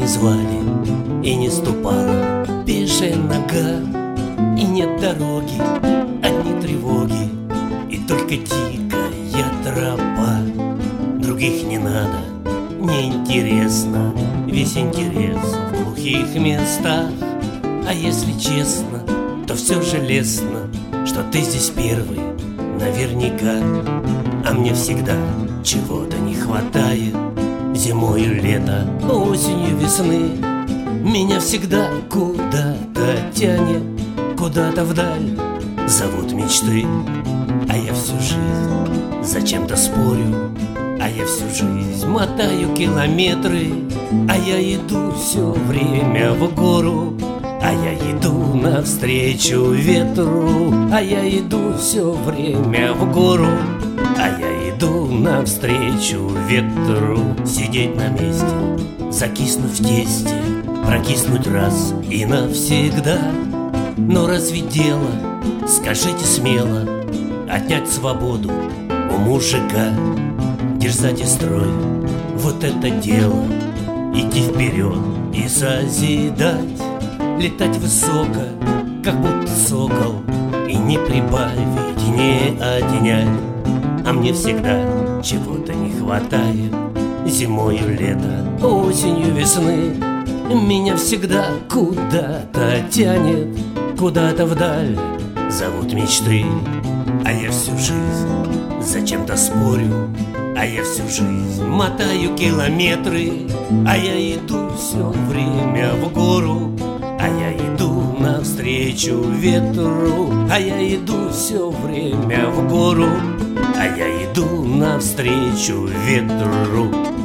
звали, и не ступала пешая нога, и нет дороги, одни тревоги, и только дикая тропа. Других не надо, не интересно, весь интерес в глухих местах. А если честно, то все же лестно, что ты здесь первый, наверняка. А мне всегда чего-то не хватает, зимою лето, осенью весны. Меня всегда куда-то тянет, куда-то вдаль зовут мечты. А я всю жизнь зачем-то спорю, а я всю жизнь мотаю километры. А я иду все время в гору, а я иду навстречу ветру. А я иду все время в гору, а я иду навстречу ветру. Сидеть на месте, закиснуть в тесте, прокиснуть раз и навсегда. Но разве дело, скажите смело, отнять свободу у мужика? Дерзать и строить, вот это дело. Идти вперед и созидать, летать высоко, как будто сокол, и не прибавить, не отнять. А мне всегда чего-то не хватает, зимою лето, осенью весны. Меня всегда куда-то тянет, куда-то вдаль зовут мечты. А я всю жизнь зачем-то спорю, а я всю жизнь мотаю километры. А я иду все время в гору, а я иду навстречу ветру. А я иду все время в гору, а я иду навстречу ветру.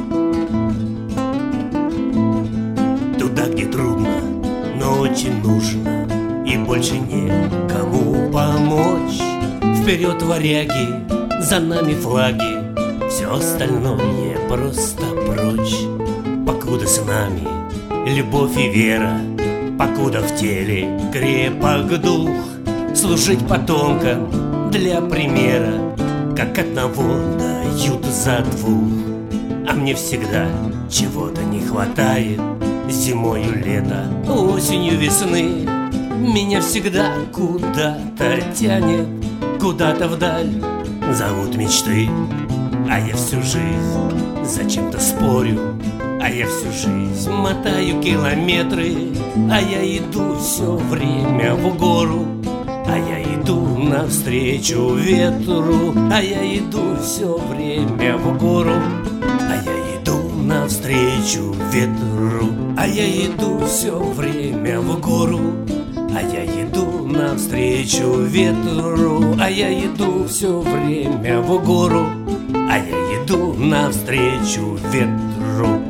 Туда, где трудно, но очень нужно, и больше некому помочь. Вперед, варяги, за нами флаги, все остальное просто прочь. Покуда с нами любовь и вера, покуда в теле крепок дух, служить потомкам для примера, как одного дают за двух. А мне всегда чего-то не хватает, зимою лето, осенью весны. Меня всегда куда-то тянет, куда-то вдаль зовут мечты. А я всю жизнь зачем-то спорю, а я всю жизнь мотаю километры. А я иду все время в гору, а я иду навстречу ветру. А я иду все время в гору, а я иду навстречу ветру. А я иду все время в гору, а я иду навстречу ветру. А я иду все время в гору, а я иду навстречу ветру.